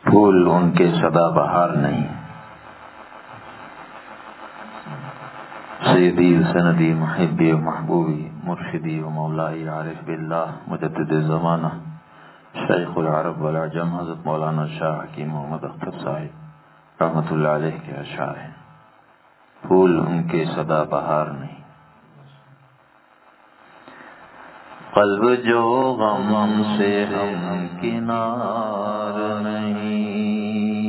پھول ان کے سدا بہار نہیں۔ سیدی سندی محبی و محبوبی مرشدی و مولائی عارف باللہ مجدد زمانہ شیخ العرب والعجم حضرت مولانا شاہ حکیم محمد اختر صاحب رحمۃ اللہ علیہ کے اشعار ہیں۔ پھول ان کے سدا بہار نہیں، قلب جو غم سے ہم کنار نہیں،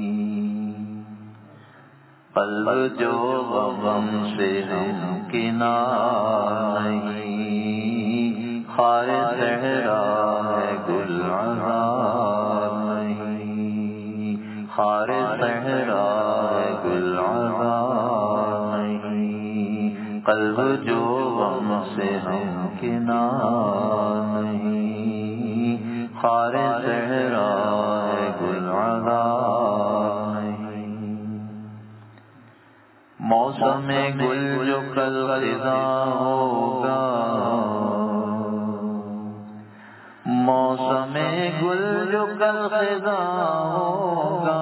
قلب جو غم سے ہم کنار نہیں، خار صحرا ہے گل عذار نہیں، خار صحرا ہے گل عذار نہیں، قلب جو غم سے ہم کنار نہیں، خار صحرا ہے گل عذار نہیں۔ موسم گل جو کل خزاں ہوگا، موسم گل جو کل خزاں ہوگا،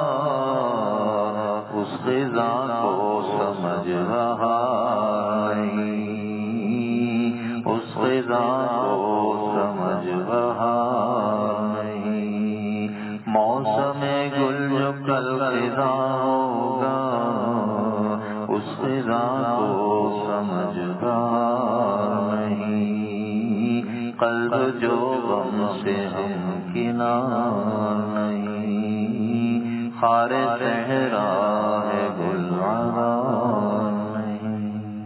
اس خزاں کو سمجھ رہا نہیں، اس خزاں کو سمجھ رہا نہیں۔ موسم گل جو کل خزاں ہوگا، اس خزاں کو سمجھ رہا نہیں، قلب جو غم سے ہم کنار نہیں، خار صحرا ہے گل عذار نہیں۔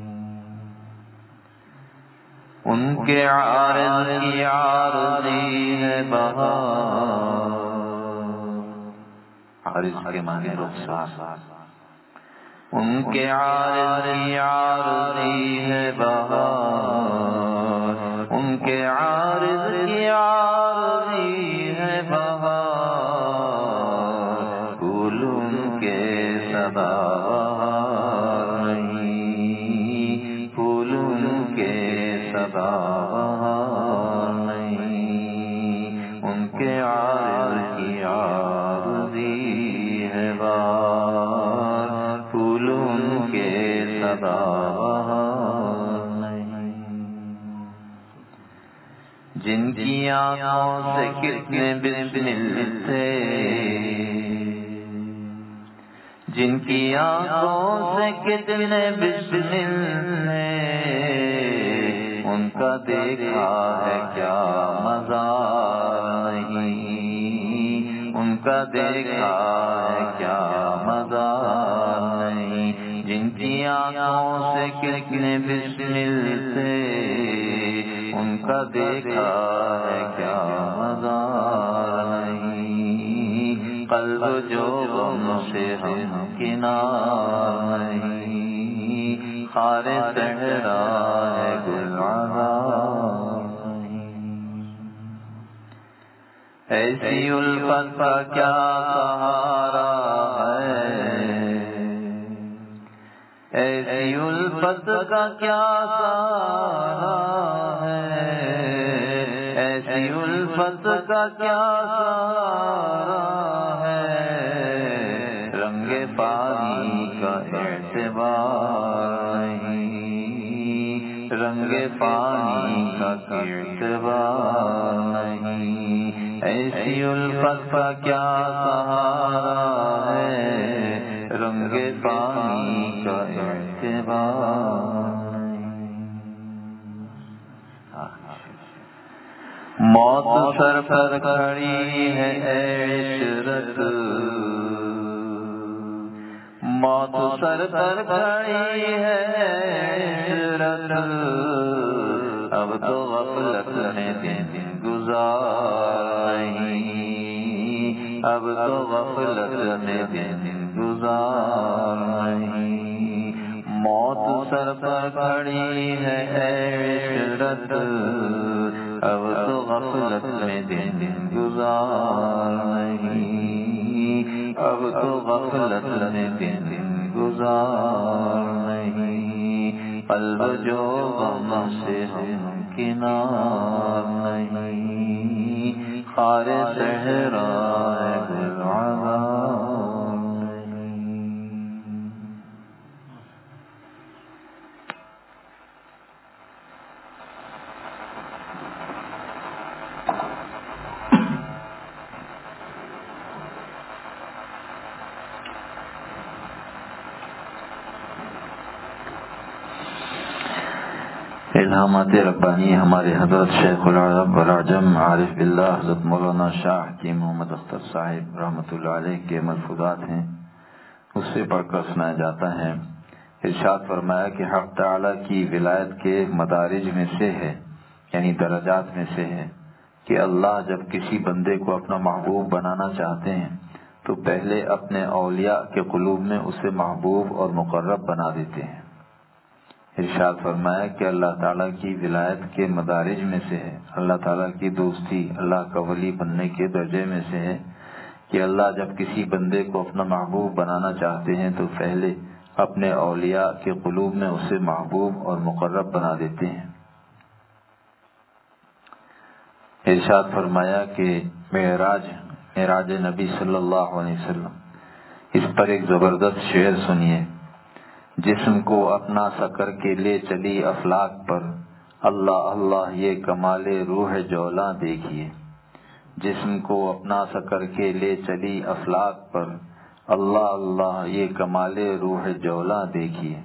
ان کے عارض کی عارضی ہے بہار، عارض کے معنی رخسار، ان کے عارض کی عارضی ہے بہار، ان کے عارض کی عارضی ہے بہار، پھول ان کے سدا بہار نہیں، پھول ان کے سدا بہار نہیں، ان کے عارض کی عارضی ہے بہار، پھول ان کے سدا بہار نہیں۔ جن کی آنکھوں سے کتنے بسمل تھے، جن کی آنکھوں سے کتنے بسمل تھے، ان کا دیکھا ہے کیا مزار نہیں، ان کا دیکھا ہے کیا مزار نہیں۔ جن کی آنکھوں سے کتنے بسمل تھے، ان کا دیکھا ہے کیا مزار نہیں، قلب جو غم سے ہم کنار نہیں، خار صحرا ہے گل عذار نہیں۔ ایسی الفت کا کیا سہارا ہے، ایسی الفت کا کیا سہارا ہے، ایسی الفت کا کیا سہارا ہے، رنگ پانی کا اعتبار نہیں، رنگ پانی کا اعتبار نہیں، ایسی الفت کا کیا سہارا ہے، رنگ پانی کا اعتبار نہیں۔ موت سر پر کھڑی ہے عشرت، موت سر پر کھڑی ہے عشرت، اب تو غفلت میں دن گزار نہیں، اب تو غفلت میں دن گزار نہیں۔ موت سر پر کھڑی ہے عشرت، اب تو غفلت میں دن گزار نہیں، اب تو غفلت میں دن گزار نہیں، قلب جو غم سے ہم کنار نہیں، خار صحرا ہے گل الہامات ربانی ہمارے حضرت شیخ العرب والعجم عارف باللہ حضرت مولانا شاہ حکیم محمد اختر صاحب رحمۃ اللہ علیہ کے ملفوظات ہیں، اس سے پڑھ کر سنایا جاتا ہے۔ ارشاد فرمایا کہ حق تعالیٰ کی ولایت کے مدارج میں سے ہے، یعنی درجات میں سے ہے کہ اللہ جب کسی بندے کو اپنا محبوب بنانا چاہتے ہیں تو پہلے اپنے اولیاء کے قلوب میں اسے محبوب اور مقرب بنا دیتے ہیں۔ ارشاد فرمایا کہ اللہ تعالیٰ کی ولایت کے مدارج میں سے ہے، اللہ تعالیٰ کی دوستی، اللہ کا ولی بننے کے درجے میں سے ہے کہ اللہ جب کسی بندے کو اپنا محبوب بنانا چاہتے ہیں تو پہلے اپنے اولیاء کے قلوب میں اسے محبوب اور مقرب بنا دیتے ہیں۔ ارشاد فرمایا کہ معراج نبی صلی اللہ علیہ وسلم، اس پر ایک زبردست شعر سنیے۔ جسم کو اپنا سا کر کے لے چلی افلاک پر، اللہ اللہ یہ کمال روح جولاں دیکھیے۔ جسم کو اپنا سا کر کے لے چلی افلاک پر، اللہ اللہ یہ کمال روح جولاں دیکھیے۔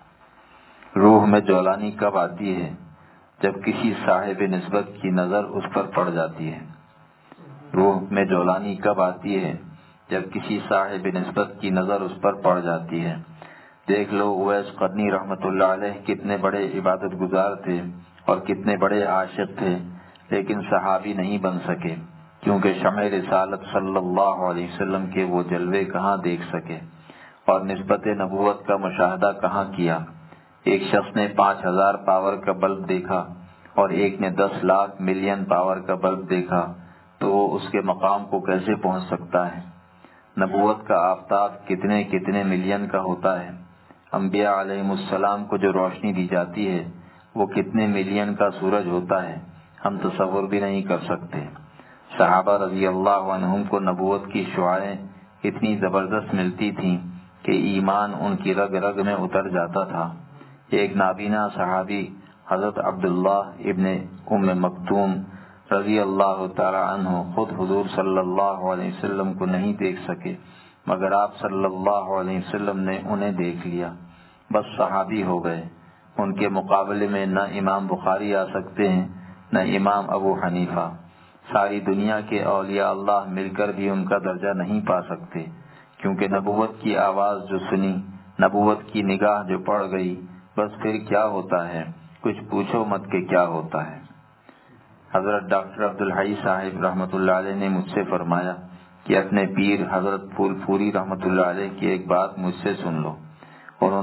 روح میں جولانی کب آتی ہے؟ جب کسی صاحب نسبت کی نظر اس پر پڑ جاتی ہے۔ روح میں جولانی کب آتی ہے؟ جب کسی صاحب نسبت کی نظر اس پر پڑ جاتی ہے۔ دیکھ لو اویس قرنی رحمۃ اللہ علیہ کتنے بڑے عبادت گزار تھے اور کتنے بڑے عاشق تھے، لیکن صحابی نہیں بن سکے کیونکہ شمع رسالت صلی اللہ علیہ وسلم کے وہ جلوے کہاں دیکھ سکے اور نسبت نبوت کا مشاہدہ کہاں کیا۔ ایک شخص نے 5000 پاور کا بلب دیکھا اور ایک نے 10 لاکھ ملین پاور کا بلب دیکھا، تو وہ اس کے مقام کو کیسے پہنچ سکتا ہے؟ نبوت کا آفتاب کتنے ملین کا ہوتا ہے؟ انبیاء علیہم السلام کو جو روشنی دی جاتی ہے وہ کتنے ملین کا سورج ہوتا ہے، ہم تصور بھی نہیں کر سکتے۔ صحابہ رضی اللہ عنہم کو نبوت کی شعاعیں اتنی زبردست ملتی تھیں کہ ایمان ان کی رگ رگ میں اتر جاتا تھا۔ ایک نابینا صحابی حضرت عبداللہ ابن ام مکتوم رضی اللہ تعالی عنہ خود حضور صلی اللہ علیہ وسلم کو نہیں دیکھ سکے، مگر آپ صلی اللہ علیہ وسلم نے انہیں دیکھ لیا، بس صحابی ہو گئے۔ ان کے مقابلے میں نہ امام بخاری آ سکتے ہیں نہ امام ابو حنیفہ۔ ساری دنیا کے اولیاء اللہ مل کر بھی ان کا درجہ نہیں پا سکتے، کیونکہ نبوت کی آواز جو سنی، نبوت کی نگاہ جو پڑ گئی، بس پھر کیا ہوتا ہے، کچھ پوچھو مت کہ کیا ہوتا ہے۔ حضرت ڈاکٹر عبدالحی صاحب رحمۃ اللہ علیہ نے مجھ سے فرمایا کہ اپنے پیر حضرت پھول پوری رحمۃ اللہ علیہ کی ایک بات مجھ سے سن لو۔ انہوں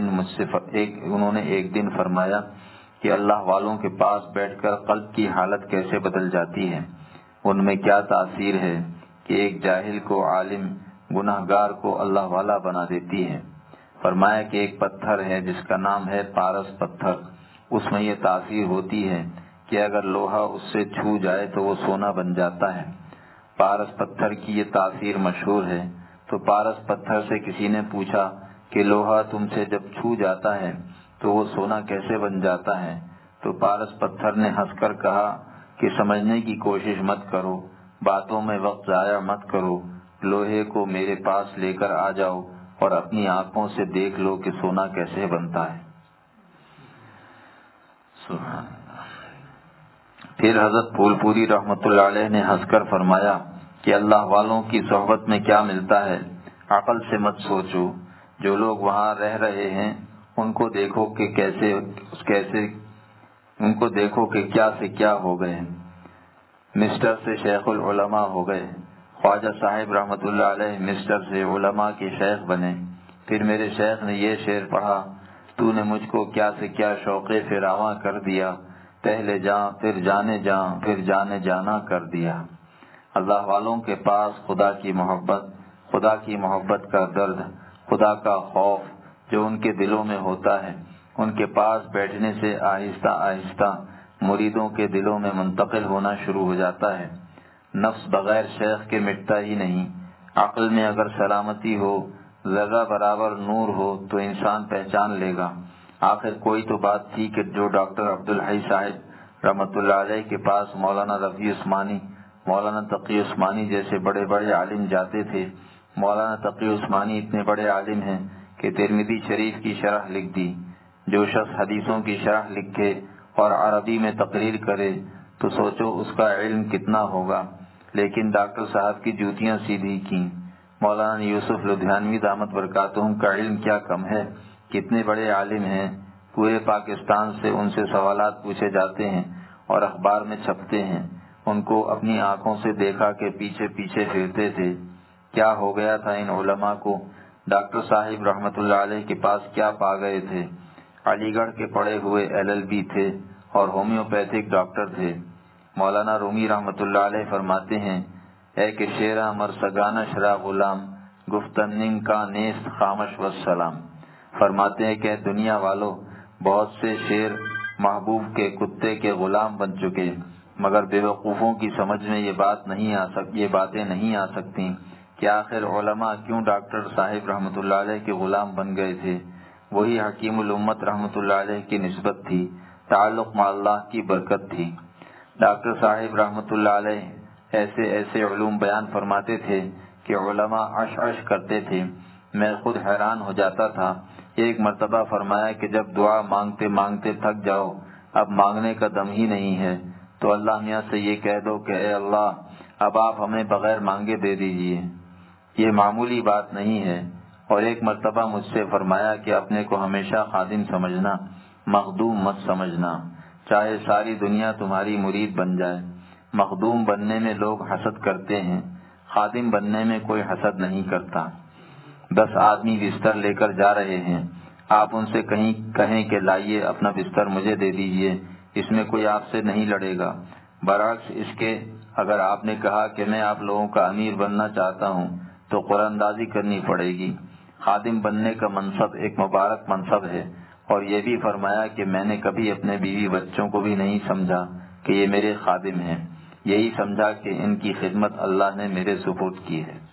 نے ایک دن فرمایا کہ اللہ والوں کے پاس بیٹھ کر قلب کی حالت کیسے بدل جاتی ہے، ان میں کیا تاثیر ہے کہ ایک جاہل کو عالم، گناہگار کو اللہ والا بنا دیتی ہے۔ فرمایا کہ ایک پتھر ہے جس کا نام ہے پارس پتھر، اس میں یہ تاثیر ہوتی ہے کہ اگر لوہا اس سے چھو جائے تو وہ سونا بن جاتا ہے۔ پارس پتھر کی یہ تاثیر مشہور ہے۔ تو پارس پتھر سے کسی نے پوچھا کہ لوہا تم سے جب چھو جاتا ہے تو وہ سونا کیسے بن جاتا ہے؟ تو پارس پتھر نے ہنس کر کہا کہ سمجھنے کی کوشش مت کرو، باتوں میں وقت ضائع مت کرو، لوہے کو میرے پاس لے کر آ جاؤ اور اپنی آنکھوں سے دیکھ لو کہ سونا کیسے بنتا ہے۔ سبحان اللہ۔ پھر حضرت پھول پوری رحمۃ اللہ علیہ نے ہنس کر فرمایا کہ اللہ والوں کی صحبت میں کیا ملتا ہے، عقل سے مت سوچو۔ جو لوگ وہاں رہ رہے ہیں ان کو دیکھو کہ ان کو دیکھو کہ کیا سے کیا ہو گئے، مسٹر سے شیخ العلماء ہو گئے۔ خواجہ صاحب رحمۃ اللہ علیہ مسٹر سے علماء کے شیخ بنے۔ پھر میرے شیخ نے یہ شعر پڑھا، تو نے مجھ کو کیا سے کیا شوق فراواں کر دیا، پہلے جاں پھر جانے جاں پھر جانے جانا کر دیا۔ اللہ والوں کے پاس خدا کی محبت کا درد، خدا کا خوف جو ان کے دلوں میں ہوتا ہے، ان کے پاس بیٹھنے سے آہستہ آہستہ مریدوں کے دلوں میں منتقل ہونا شروع ہو جاتا ہے۔ نفس بغیر شیخ کے مٹتا ہی نہیں۔ عقل میں اگر سلامتی ہو، ذرہ برابر نور ہو تو انسان پہچان لے گا۔ آخر کوئی تو بات تھی کہ جو ڈاکٹر عبدالحی صاحب رحمۃ اللہ علیہ کے پاس مولانا رفیع عثمانی، مولانا تقی عثمانی جیسے بڑے بڑے عالم جاتے تھے۔ مولانا تقی عثمانی اتنے بڑے عالم ہیں کہ ترمذی شریف کی شرح لکھ دی۔ جو شخص حدیثوں کی شرح لکھے اور عربی میں تقریر کرے تو سوچو اس کا علم کتنا ہوگا، لیکن ڈاکٹر صاحب کی جوتیاں سیدھی کیں۔ مولانا یوسف لدھیانوی دامت برکاتہم کا علم کیا کم ہے، کتنے بڑے عالم ہیں، پورے پاکستان سے ان سے سوالات پوچھے جاتے ہیں اور اخبار میں چھپتے ہیں۔ ان کو اپنی آنکھوں سے دیکھا کہ پیچھے پیچھے پھرتے تھے۔ کیا ہو گیا تھا ان علماء کو؟ ڈاکٹر صاحب رحمۃ اللہ علیہ کے پاس کیا پا گئے تھے؟ علی گڑھ کے پڑھے ہوئے LLB تھے اور ہومیوپیتھک ڈاکٹر تھے۔ مولانا رومی رحمۃ اللہ علیہ فرماتے ہیں، اے کہ شیرہ مرسگانہ شرا غلام گفتننگ کا نیست خامش والسلام۔ فرماتے ہیں کہ دنیا والوں، بہت سے شیر محبوب کے کتے کے غلام بن چکے، مگر بے وقوفوں کی سمجھ میں یہ باتیں نہیں آ سکتی کہ آخر علماء کیوں ڈاکٹر صاحب رحمۃ اللہ علیہ کے غلام بن گئے تھے۔ وہی حکیم الامت رحمۃ اللہ علیہ کی نسبت تھی، تعلق مع اللہ کی برکت تھی۔ ڈاکٹر صاحب رحمۃ اللہ علیہ ایسے ایسے علوم بیان فرماتے تھے کہ علماء عش عش کرتے تھے، میں خود حیران ہو جاتا تھا۔ ایک مرتبہ فرمایا کہ جب دعا مانگتے مانگتے تھک جاؤ، اب مانگنے کا دم ہی نہیں ہے، تو اللہ میاں سے یہ کہہ دو کہ اے اللہ، اب آپ ہمیں بغیر مانگے دے دیجئے۔ یہ معمولی بات نہیں ہے۔ اور ایک مرتبہ مجھ سے فرمایا کہ اپنے کو ہمیشہ خادم سمجھنا، مخدوم مت سمجھنا، چاہے ساری دنیا تمہاری مرید بن جائے۔ مخدوم بننے میں لوگ حسد کرتے ہیں، خادم بننے میں کوئی حسد نہیں کرتا۔ 10 آدمی بستر لے کر جا رہے ہیں، آپ ان سے کہیں کہ لائیے اپنا بستر مجھے دے دیجئے، اس میں کوئی آپ سے نہیں لڑے گا۔ برعکس اس کے اگر آپ نے کہا کہ میں آپ لوگوں کا امیر بننا چاہتا ہوں تو قرآن اندازی کرنی پڑے گی۔ خادم بننے کا منصب ایک مبارک منصب ہے، اور یہ بھی فرمایا کہ میں نے کبھی اپنے بیوی بچوں کو بھی نہیں سمجھا کہ یہ میرے خادم ہیں، یہی سمجھا کہ ان کی خدمت اللہ نے میرے سپرد کی ہے۔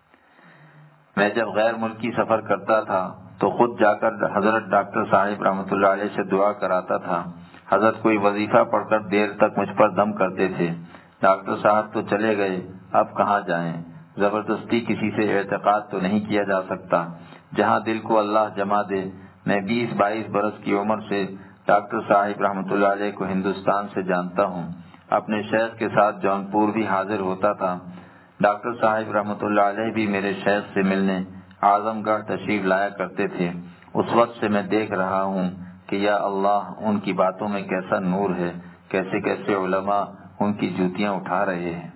میں جب غیر ملکی سفر کرتا تھا تو خود جا کر حضرت ڈاکٹر صاحب رحمۃ اللہ علیہ سے دعا کراتا تھا۔ حضرت کوئی وظیفہ پڑھ کر دیر تک مجھ پر دم کرتے تھے، ڈاکٹر صاحب تو چلے گئے، اب کہاں جائیں؟ زبردستی کسی سے اعتقاد تو نہیں کیا جا سکتا۔ جہاں دل کو اللہ جما دے۔ میں 20-22 برس کی عمر سے ڈاکٹر صاحب رحمۃ اللہ علیہ کو ہندوستان سے جانتا ہوں، اپنے شیخ کے ساتھ جونپور بھی حاضر ہوتا تھا۔ ڈاکٹر صاحب رحمۃ اللہ علیہ بھی میرے شیخ سے ملنے اعظم گڑھ تشریف لایا کرتے تھے۔ اس وقت سے میں دیکھ رہا ہوں کہ یا اللہ، ان کی باتوں میں کیسا نور ہے، کیسے کیسے علماء ان کی جوتیاں اٹھا رہے ہیں۔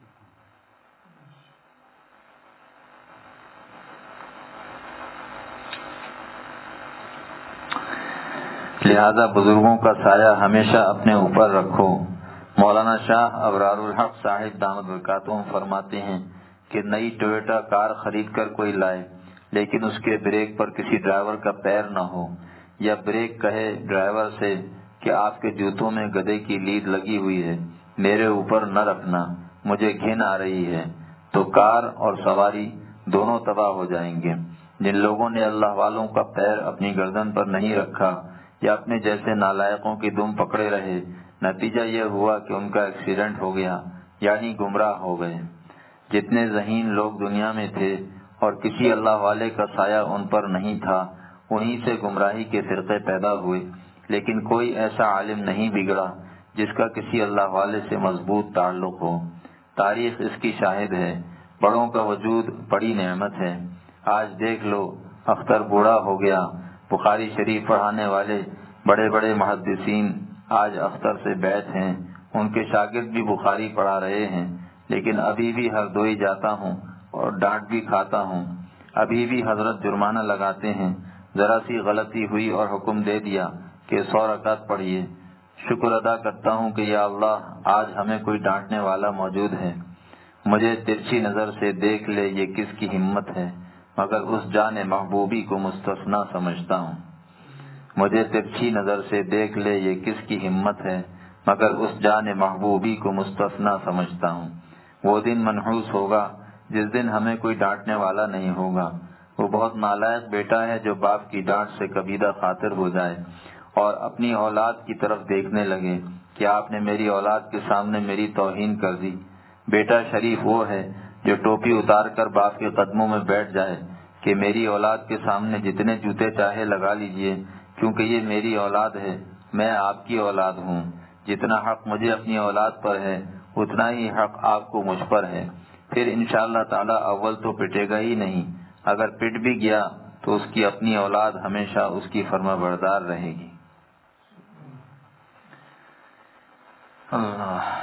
لہذا بزرگوں کا سایہ ہمیشہ اپنے اوپر رکھو۔ مولانا شاہ ابرار الحق صاحب دامت برکاتہم فرماتے ہیں کہ نئی ٹویوٹا کار خرید کر کوئی لائے، لیکن اس کے بریک پر کسی ڈرائیور کا پیر نہ ہو، یا بریک کہے ڈرائیور سے کہ آپ کے جوتوں میں گدھے کی لید لگی ہوئی ہے، میرے اوپر نہ رکھنا، مجھے گھن آ رہی ہے، تو کار اور سواری دونوں تباہ ہو جائیں گے۔ جن لوگوں نے اللہ والوں کا پیر اپنی گردن پر نہیں رکھا یا اپنے جیسے نالائقوں کی دم پکڑے رہے، نتیجہ یہ ہوا کہ ان کا ایکسیڈنٹ ہو گیا، یعنی گمراہ ہو گئے۔ جتنے ذہین لوگ دنیا میں تھے اور کسی اللہ والے کا سایہ ان پر نہیں تھا، انہی سے گمراہی کے فرقے پیدا ہوئے، لیکن کوئی ایسا عالم نہیں بگڑا جس کا کسی اللہ والے سے مضبوط تعلق ہو۔ تاریخ اس کی شاہد ہے۔ بڑوں کا وجود بڑی نعمت ہے۔ آج دیکھ لو، اختر بوڑھا ہو گیا، بخاری شریف پڑھانے والے بڑے بڑے محدثین آج اختر سے بیٹھ ہیں، ان کے شاگرد بھی بخاری پڑھا رہے ہیں، لیکن ابھی بھی ہردوئی جاتا ہوں اور ڈانٹ بھی کھاتا ہوں۔ ابھی بھی حضرت جرمانہ لگاتے ہیں، ذرا سی غلطی ہوئی اور حکم دے دیا کہ 100 رکعت پڑھیے۔ شکر ادا کرتا ہوں کہ یا اللہ، آج ہمیں کوئی ڈانٹنے والا موجود ہے۔ مجھے ترچھی نظر سے دیکھ لے یہ کس کی ہمت ہے، مگر اس جان محبوبی کو مستثنا سمجھتا ہوں۔ مجھے ترچھی نظر سے دیکھ لے یہ کس کی ہمت ہے، مگر اس جان محبوبی کو مستثنا سمجھتا ہوں۔ وہ دن منحوس ہوگا جس دن ہمیں کوئی ڈانٹنے والا نہیں ہوگا۔ وہ بہت نالائق بیٹا ہے جو باپ کی ڈانٹ سے کبیدہ خاطر ہو جائے اور اپنی اولاد کی طرف دیکھنے لگے کہ آپ نے میری اولاد کے سامنے میری توہین کر دی۔ بیٹا شریف وہ ہے جو ٹوپی اتار کر باپ کے قدموں میں بیٹھ جائے کہ میری اولاد کے سامنے جتنے جوتے چاہے لگا لیجئے، کیونکہ یہ میری اولاد ہے میں آپ کی اولاد ہوں، جتنا حق مجھے اپنی اولاد پر ہے اتنا ہی حق آپ کو مجھ پر ہے۔ پھر انشاءاللہ تعالی اول تو پٹے گا ہی نہیں، اگر پٹ بھی گیا تو اس کی اپنی اولاد ہمیشہ اس کی فرما بردار رہے گی۔ اللہ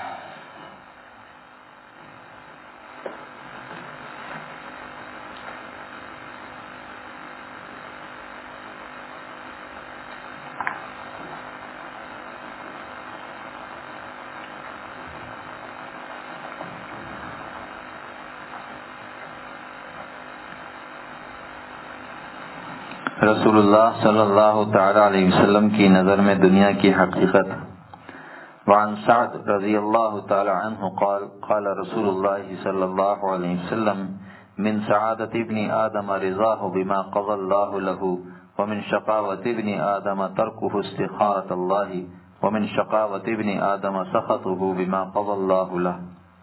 رسول اللہ صلی اللہ تعالی علیہ وسلم کی نظر میں دنیا کی حقیقت۔ وعن سعد رضی اللہ تعالی عنہ قال قال رسول اللہ صلی اللہ علیہ وسلم من سعادت ابن آدم رضاه بما قضى الله له ومن شقاوة ابن آدم تركه استخارة الله ومن شقاوة ابن آدم سخطه بما قضى الله له۔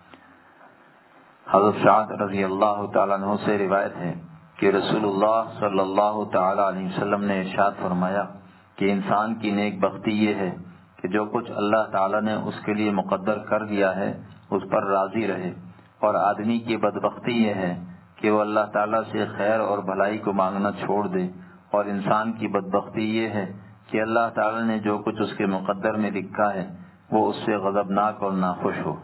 حضرت سعد رضی اللہ تعالیٰ عنہ سے روایت ہے کہ رسول اللہ صلی اللہ تعالی علیہ وسلم نے ارشاد فرمایا کہ انسان کی نیک بختی یہ ہے کہ جو کچھ اللہ تعالیٰ نے اس کے لیے مقدر کر دیا ہے اس پر راضی رہے، اور آدمی کی بدبختی یہ ہے کہ وہ اللہ تعالیٰ سے خیر اور بھلائی کو مانگنا چھوڑ دے، اور انسان کی بدبختی یہ ہے کہ اللہ تعالیٰ نے جو کچھ اس کے مقدر میں لکھا ہے وہ اس سے غضبناک اور ناخوش ہو۔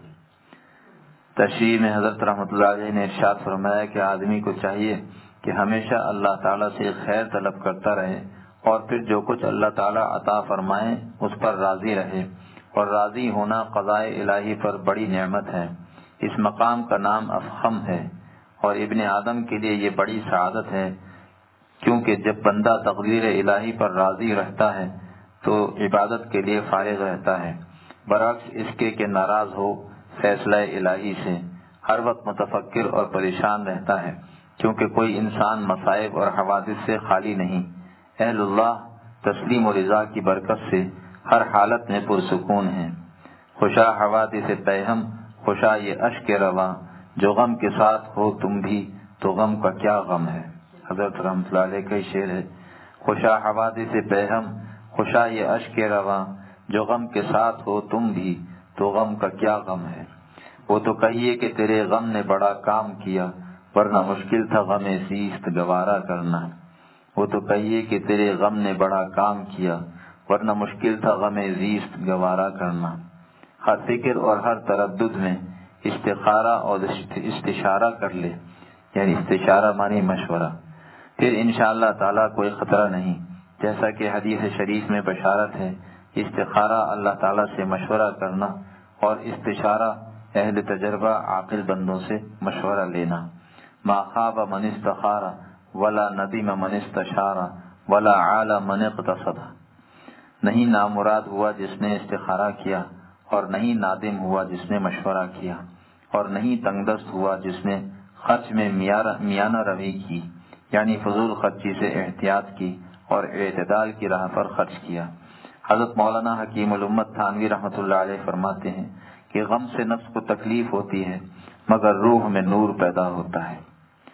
تشریح میں حضرت رحمۃ اللہ علیہ نے ارشاد فرمایا کہ آدمی کو چاہیے کہ ہمیشہ اللہ تعالیٰ سے خیر طلب کرتا رہے، اور پھر جو کچھ اللہ تعالیٰ عطا فرمائے اس پر راضی رہے، اور راضی ہونا قضاء الہی پر بڑی نعمت ہے۔ اس مقام کا نام افخم ہے، اور ابن آدم کے لیے یہ بڑی سعادت ہے، کیونکہ جب بندہ تقدیر الہی پر راضی رہتا ہے تو عبادت کے لیے فارغ رہتا ہے، برعکس اس کے کہ ناراض ہو فیصلہ الہی سے، ہر وقت متفکر اور پریشان رہتا ہے، کیونکہ کوئی انسان مصائب اور حوادث سے خالی نہیں۔ اہل اللہ تسلیم و رضا کی برکت سے ہر حالت میں پرسکون ہیں۔ خوشا حوادث پیہم خوشا یہ اشک رواں، جو غم کے ساتھ ہو تم بھی تو غم کا کیا غم ہے۔ حضرت رحمۃ اللہ علیہ کا شعر ہے، خوشا حوادث پیہم خوشا یہ اشک رواں، جو غم کے ساتھ ہو تم بھی تو غم کا کیا غم ہے۔ وہ تو کہیے کہ تیرے غم نے بڑا کام کیا، ورنہ مشکل تھا غم زیست گوارا کرنا۔ وہ تو کہیے کہ تیرے غم نے بڑا کام کیا، ورنہ مشکل تھا غم زیست گوارا کرنا۔ ہر فکر اور ہر تردد میں استخارہ اور استشارہ کر لے، یعنی استشارہ مانی مشورہ، پھر انشاءاللہ تعالیٰ کوئی خطرہ نہیں۔ جیسا کہ حدیث شریف میں بشارت ہے، استخارہ اللہ تعالیٰ سے مشورہ کرنا، اور استشارہ اہل تجربہ عاقل بندوں سے مشورہ لینا۔ ما خاب من استخار ولا ندیم من استشار ولا عال من اقتصد۔ نہیں نامراد ہوا جس نے استخارہ کیا، اور نہیں نادم ہوا جس نے مشورہ کیا، اور نہیں تنگ دست ہوا جس نے خرچ میں میانہ روی کی، یعنی فضول خرچی سے احتیاط کی اور اعتدال کی راہ پر خرچ کیا۔ حضرت مولانا حکیم الامت تھانوی رحمۃ اللہ علیہ فرماتے ہیں کہ غم سے نفس کو تکلیف ہوتی ہے مگر روح میں نور پیدا ہوتا ہے۔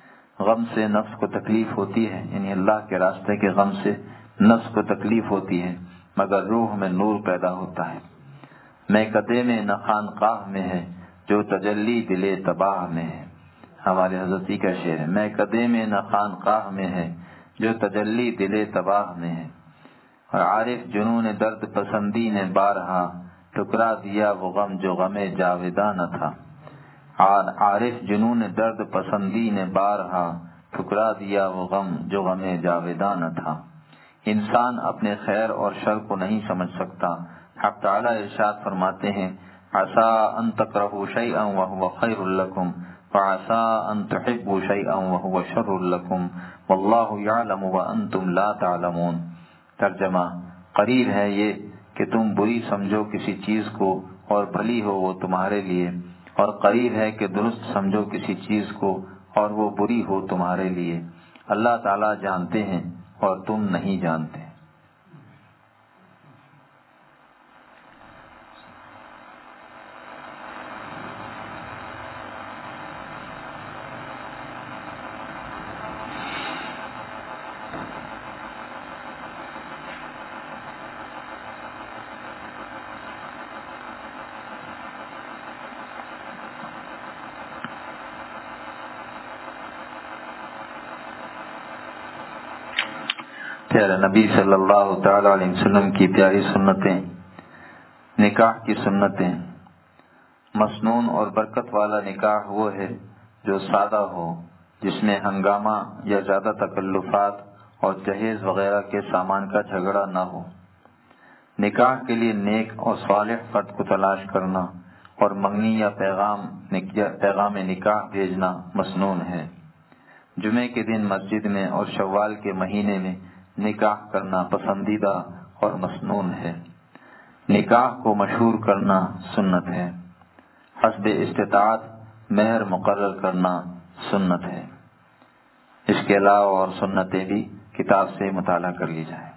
غم سے نفس کو تکلیف ہوتی ہے، یعنی اللہ کے راستے کے غم سے نفس کو تکلیف ہوتی ہے مگر روح میں نور پیدا ہوتا ہے۔ میں قدے میں نہ خانقاہ میں ہے جو تجلی دل تباہ میں ہے۔ ہمارے حضرتی کا شعر ہے، میں قدے میں نہ خانقاہ میں ہے جو تجلی دل تباہ میں ہے۔ اور عارف جنون درد پسندی نے بارہا ٹکرا دیا وہ غم جو غم جاویداں نہ تھا۔ عارف جنون درد پسندی نے بارہا ٹھکرا دیا وہ غم جو غم جاویداں نہ تھا۔ انسان اپنے خیر اور شر کو نہیں سمجھ سکتا۔ حق تعالی ارشاد فرماتے ہیں، عسیٰ ان تکرہوا شیئا وہو خیر لکم وعسیٰ ان تحبوا شیئا وہو شر لکم واللہ یعلم وانتم لا تعلمون۔ ترجمہ، قریب ہے یہ کہ تم بری سمجھو کسی چیز کو اور بھلی ہو وہ تمہارے لیے، اور قریب ہے کہ درست سمجھو کسی چیز کو اور وہ بری ہو تمہارے لیے۔ اللہ تعالیٰ جانتے ہیں اور تم نہیں جانتے۔ پیارے نبی صلی اللہ تعالی علیہ وسلم کی پیاری سنتیں، نکاح کی سنتیں۔ مسنون اور برکت والا نکاح وہ ہے جو سادہ ہو، جس میں ہنگامہ یا زیادہ تکلفات اور جہیز وغیرہ کے سامان کا جھگڑا نہ ہو۔ نکاح کے لیے نیک اور صالح فرد کو تلاش کرنا اور منگنی یا پیغام نکاح بھیجنا مسنون ہے۔ جمعے کے دن مسجد میں اور شوال کے مہینے میں نکاح کرنا پسندیدہ اور مسنون ہے۔ نکاح کو مشہور کرنا سنت ہے۔ حسب استطاعت مہر مقرر کرنا سنت ہے۔ اس کے علاوہ اور سنتیں بھی کتاب سے مطالعہ کر لی جائیں۔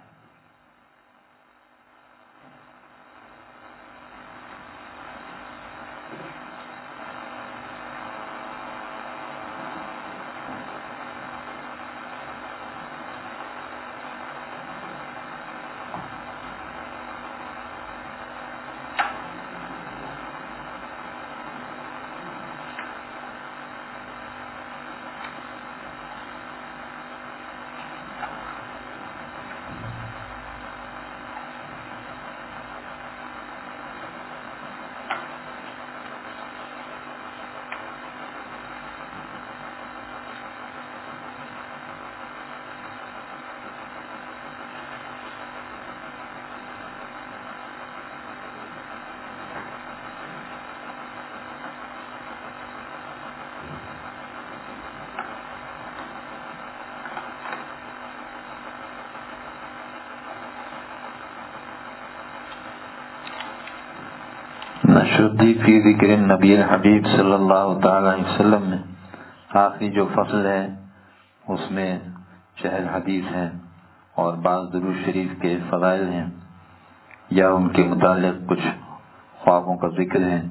نشردی فی ذکر نبی الحبیب صلی اللہ تعالی علیہ وسلم میں آخری جو فصل ہے اس میں 4 حدیث ہیں اور بعض درود شریف کے فضائل ہیں یا ان کے متعلق کچھ خوابوں کا ذکر ہے۔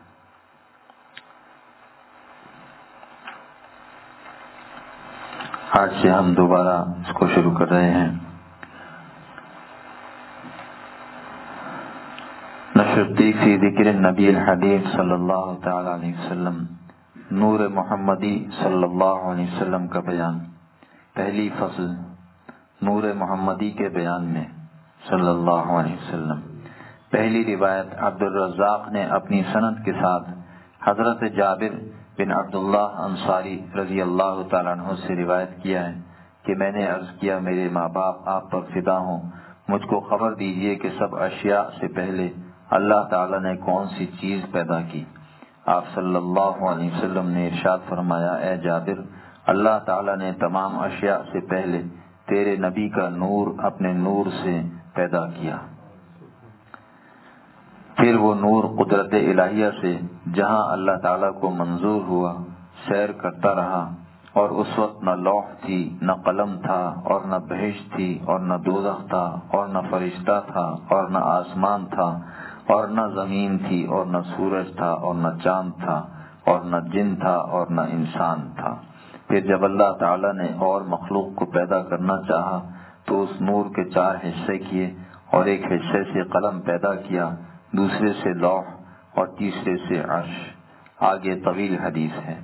آج سے ہم دوبارہ اس کو شروع کر رہے ہیں۔ نشردی فی ذکر نبی الحبیب صلی اللہ تعالی علیہ وسلم، نور محمدی صلی اللہ علیہ وسلم کا بیان۔ پہلی فصل نور محمدی کے بیان میں صلی اللہ علیہ وسلم۔ پہلی روایت عبد الرزاق نے اپنی سند کے ساتھ حضرت جابر بن عبداللہ انصاری رضی اللہ تعالیٰ عنہ سے روایت کیا ہے کہ میں نے عرض کیا میرے ماں باپ آپ پر فدا ہوں، مجھ کو خبر دیجئے کہ سب اشیاء سے پہلے اللہ تعالیٰ نے کون سی چیز پیدا کی؟ آپ صلی اللہ علیہ وسلم نے ارشاد فرمایا، اے جابر، اللہ تعالیٰ نے تمام اشیاء سے پہلے تیرے نبی کا نور اپنے نور سے پیدا کیا۔ پھر وہ نور قدرت الہیہ سے جہاں اللہ تعالیٰ کو منظور ہوا سیر کرتا رہا، اور اس وقت نہ لوح تھی، نہ قلم تھا، اور نہ بہشت تھی، اور نہ دوزخ تھا، اور نہ فرشتہ تھا، اور نہ آسمان تھا، اور نہ زمین تھی، اور نہ سورج تھا، اور نہ چاند تھا، اور نہ جن تھا، اور نہ انسان تھا۔ پھر جب اللہ تعالیٰ نے اور مخلوق کو پیدا کرنا چاہا تو اس نور کے 4 حصے کیے، اور ایک حصے سے قلم پیدا کیا، دوسرے سے لوح، اور تیسرے سے عرش۔ آگے طویل حدیث ہے۔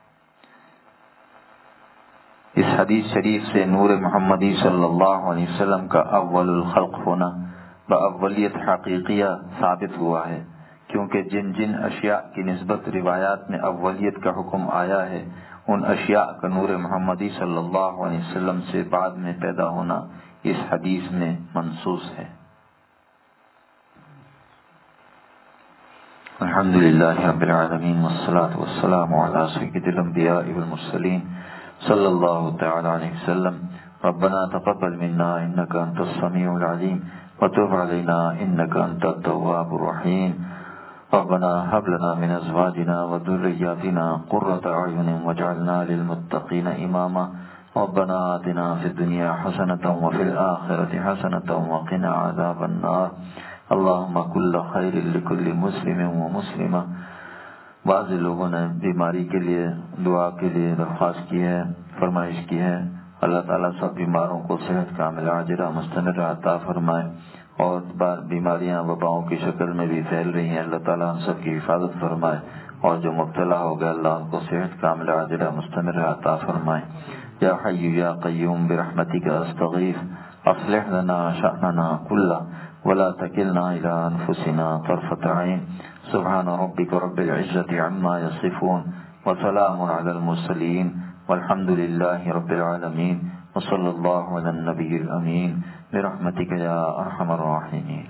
اس حدیث شریف سے نور محمدی صلی اللہ علیہ وسلم کا اول الخلق ہونا باولیت حقیقیہ ثابت ہوا ہے، کیونکہ جن جن اشیاء کی نسبت روایات میں اولیت کا حکم آیا ہے ان اشیاء کا نور محمدی صلی اللہ علیہ وسلم سے بعد میں پیدا ہونا اس حدیث میں منصوص ہے۔ الحمدللہ رب العالمین والصلاة والسلام علی سید الانبیاء والمرسلین صلی اللہ تعالی علیہ وسلم۔ ربنا تقبل منا انک انت السمیع العلیم وتب علینا انک انت التواب الرحیم۔ ربنا هب لنا من ازواجنا وذرياتنا قرة اعین واجعلنا للمتقین اماما۔ ربنا آتنا فی الدنیا حسنة وفی الآخرة حسنة وقنا عذاب النار۔ اللہم کل خیر لکل مسلم و مسلمہ۔ بعض لوگوں نے بیماری کے لیے دعا کے لیے درخواست کی ہے، فرمائش کی ہے۔ اللہ تعالیٰ سب بیماروں کو صحت کاملہ عاجلہ مستمر عطا فرمائے، اور بیماریاں وباؤں کی شکل میں بھی پھیل رہی ہیں، اللہ تعالیٰ ہم سب کی حفاظت فرمائے، اور جو مبتلا ہو گئے اللہ ان کو صحت کاملہ عاجلہ مستمر عطا فرمائے۔ یا حی یا قیوم برحمتک استغیث أصلح لنا شأننا كله ولا تكلنا إلى أنفسنا طرفة عين سبحان ربك رب العزة عما يصفون وسلام على المرسلين والحمد لله رب العالمين وصلى الله على النبي الأمين برحمتك يا أرحم الراحمين.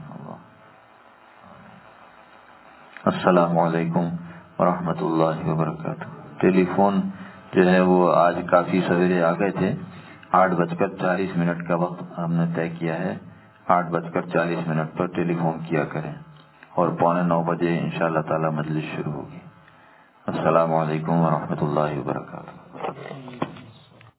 السلام علیکم ورحمۃ اللہ وبرکاتہ. ٹیلی فون جو ہے وہ آج کافی سویرے آ گئے تھے. 8:40 کا وقت ہم نے طے کیا ہے. 8:40 پر ٹیلی فون کیا کریں اور 8:45 بجے انشاءاللہ تعالی مجلس شروع ہوگی. السلام علیکم ورحمۃ اللہ وبرکاتہ.